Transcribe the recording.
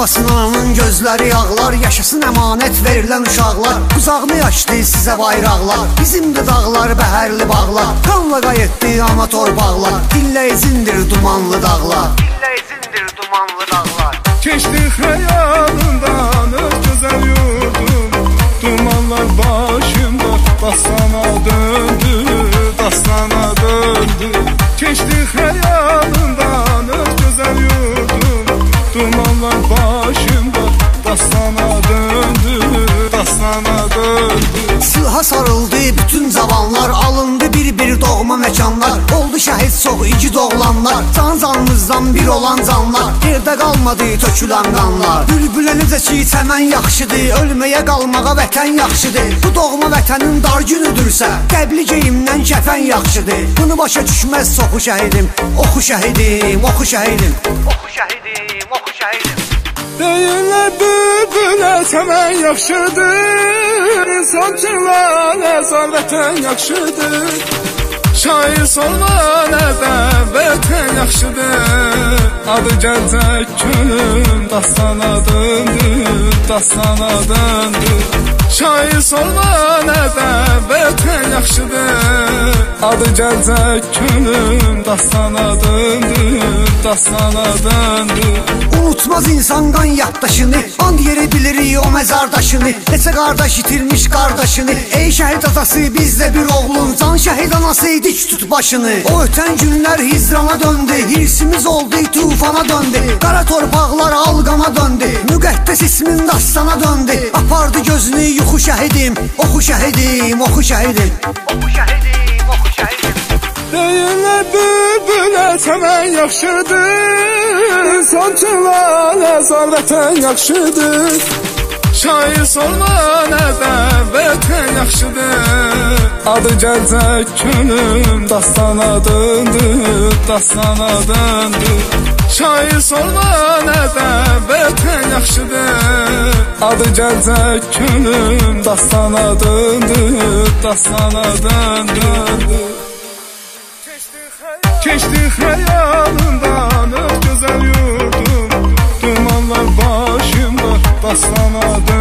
Ağlasın ananın gözləri yağlar, yaşasın əmanət verilən uşaqlar. Uzağını açdı sizə bayraqlar, bizim də dağlar bəhərli bağlar. Qanla qayıtdı ana torpaqlar, dillə izindir dumanlı dağlar. Dillə izindir dumanlı dağlar. Keçdi xəyalından öz gözəl yurdum, dumanlar başımda dastana döndü, dastana döndü. Keçdi xəyalından öz gözəl yurdum, dumanlar başımda dastana döndü, dastana döndü. Silha sarıldı bütün cavanlar, alındı bir doğma məkanlar. Oldu şəhid çox igid oğlanlar, canımızdan bir olan canlar. Yerdə qalmadı tökülən qanlar. Bülbülə necə ki çəmən yaxşıdır, ölməyə qalmağa vətən yaxşıdır. Bu doğma vətənin dar günüdürsə, qəbli geyimdən kəfən yaxşıdır. Bunu başa düşməz çoxu şəhidim, oxu şəhidim, oxu şəhidim, oxu şəhidim, oxu şəhidim. Deyirlər bülbülə çəmən yaxşıdır, sancılar əzar vətən yaxşıdır. Şair sorma nədən vətən yaxşıdır, adı gəlcək günüm dastana döndü, dastana döndü. Şair sorma nədən vətən yaxşıdır, adı gəlcək günüm dastana döndü, dastana döndü. Unutmaz insan qan yaddaşını, and yeri bilirik o məzardaşını. Neçə qardaş itirmiş qardaşını, ey şəhid atası bizdə bir oğlun, can şəhid anası dik tut başını. O ötən günlər hizrana döndü, hirsimiz oldu tufana döndü. Qara torpaqlar alqana döndü, müqəddəs ismin dastana döndü. Apardı gözünü yuxu şəhidim, oxu şəhidim, oxu şəhidim, oxu şəhidim, oxu şəhidim. Deyirlər bülbülə çəmən yaxşıdır, sancılar əzar vətən yaxşıdır. Şair sorma nədən vətən yaxşıdır, adı gəlcək günüm dastana döndü, dastana döndü. Şair sorma nədən vətən yaxşıdır, adı gəlcək günüm dastana döndü, dastana döndü. Keçdi xəyalından öz gözəl yurdum, dumanlar başımda dastana döndü.